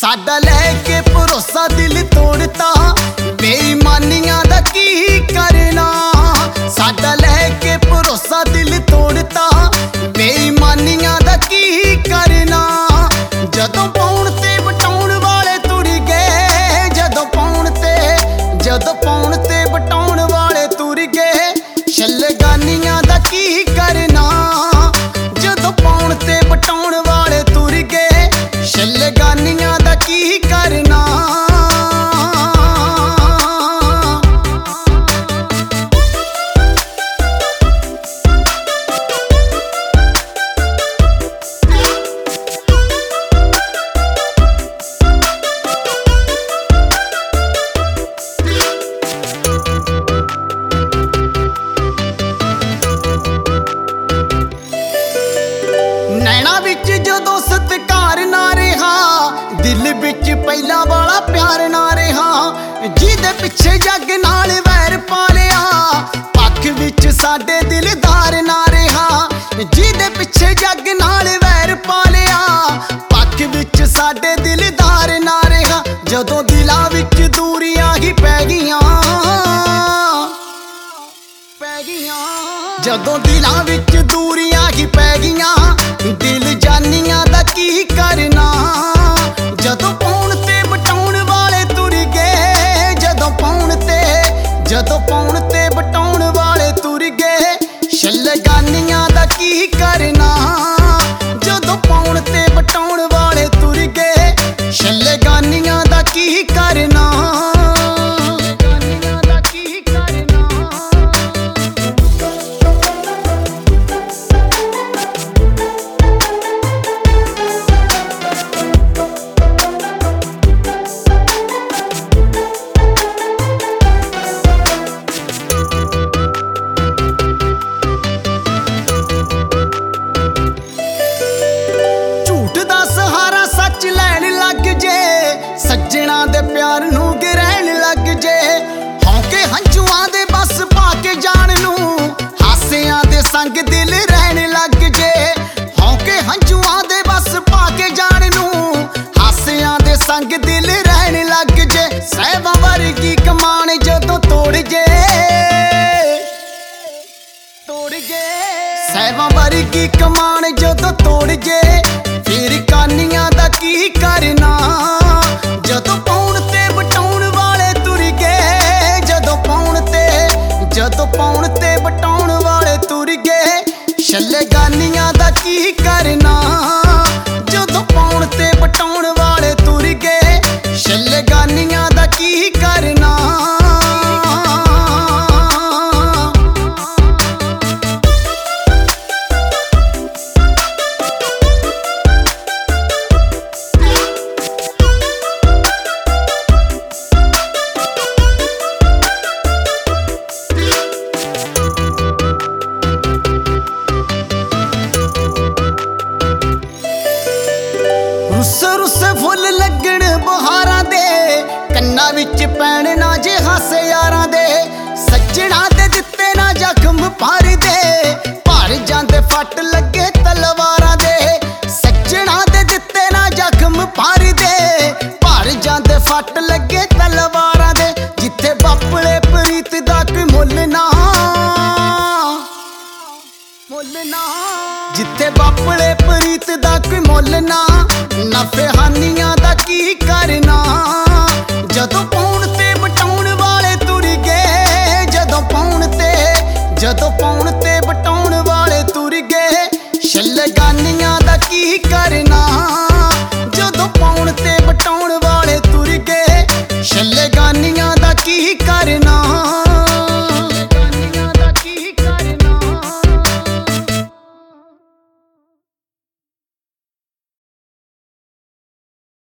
साडा लैके भरोसा दिल तोड़ता, बेईमानियां दा की करना। साडा लैके भरोसा दिल तोड़ता, बेईमानियां दा की करना। जदों पाउण ते बटाउण वाले तुर गए, जदों पाउण ते बटाउण वाले तुर गए, छलगानियां दा की करना। जदों पाउण ते बटाउण वाले तुर गए, छलगानियां दा की करना। नैना विच जदों सत्कार ना रहा, दिल विच पहला वाला प्यार ना रहा। जिहदे पिछे जग नाल वैर पा लिया, पक्ख विच साडे दिलदार ना रहा। जिहदे पिछे जग नाल वैर पा लिया, पक्ख विच साडे दिलदार ना रहा। जदों दिलां विच दूरियां ही पै गईयां, जदों दिलां विच दूरियां ही पै गईयां, दिल जानियां दा की करना। जदों पाउण ते बटाउण वाले तुर गए, जदों पाउण ते बटाउण वाले तुर गए, छलगानियां दा की करना। जदों पाउण ते बटाउण वाले तुर गए, छलगानियां दा की करना। सज्जणा दे प्यार नूं गिरहण लग जे, हौके हंझुआं दे बस पा के जान नूं, हासियां दे संग दिल रहन लग जे। हौके हंझुआं दे बस पा के जान नूं, हासियां दे संग दिल रहन लग जे। सहबां वर्गी कमान जदों तोड़ जे, सहबां वर्गी कमान जदों तोड़ जे, फिर कानियां दा की करना। जदों पाउण ते बटाउण वाले तुर गए, जदों पाउण ते बटाउण वाले तुर गए, छलगानियां दा की करना। जदों पाउण ते बटाउण वाले तुर गए, छलगानियां दा की करना। रुस्से फुੱਲ लगण बहारां दे, कन्नां विच पैण ना जे हासे यारां दे। सज्जणा दे दित्ते ना जख्म भर दे, भर जांदे फट लगे तलवारां दे। सज्जणा दे दित्ते ना जख्म भर दे, भर जांदे फट लगे तलवारां दे। जिथे बापले प्रीत दा कोई मुੱਲ ना, जिथे बापले प्रीत दा कोई मुੱਲ ना, नफे हानियां दा की करना। जदों पाउण ते बटाउण वाले तुर गए, जदों पाउण